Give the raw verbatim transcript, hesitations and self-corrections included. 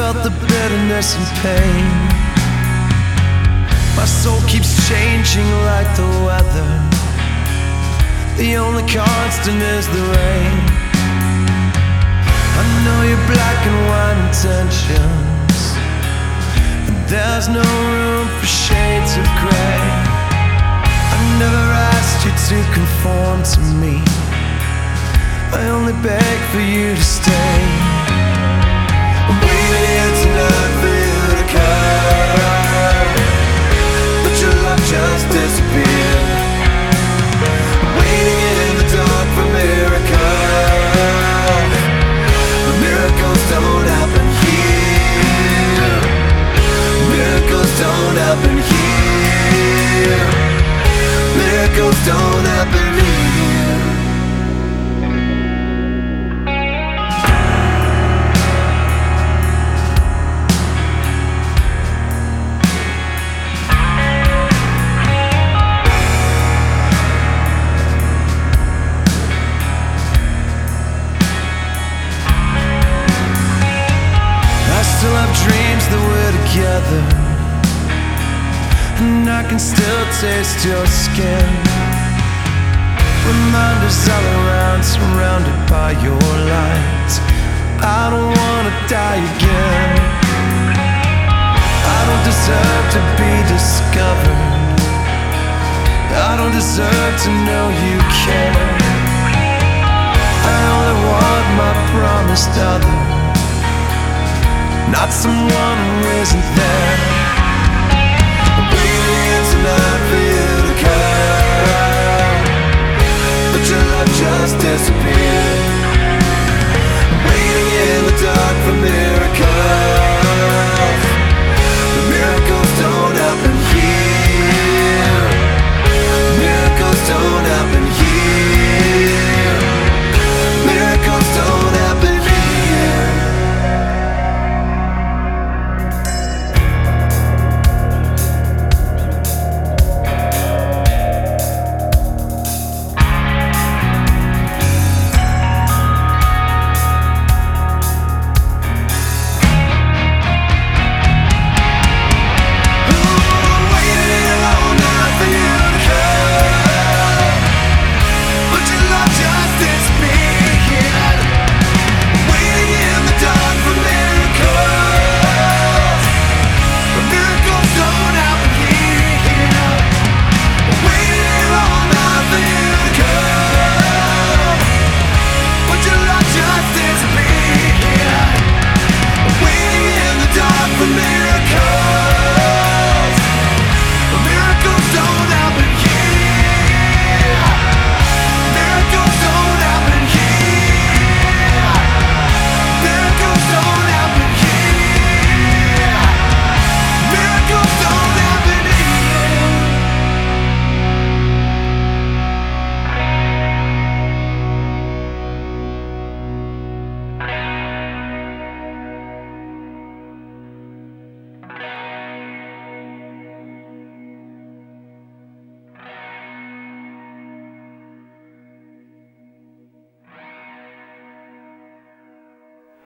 felt the bitterness and pain. My soul keeps changing like the weather. The only constant is the rain. I know your black and white intentions, and there's no room for shades of gray. I never asked you to conform to me. I only beg for you to stay. I'm waiting here tonight for you to come, but your love just disappeared. I'm waiting in the dark for miracles, but miracles don't happen here. Miracles don't happen here. Miracles don't happen here. Still have dreams that we're together, and I can still taste your skin. Reminders all around, surrounded by your light. I don't wanna die again. I don't deserve to be discovered. I don't deserve to know you care. I only want my promised other, not someone who isn't there.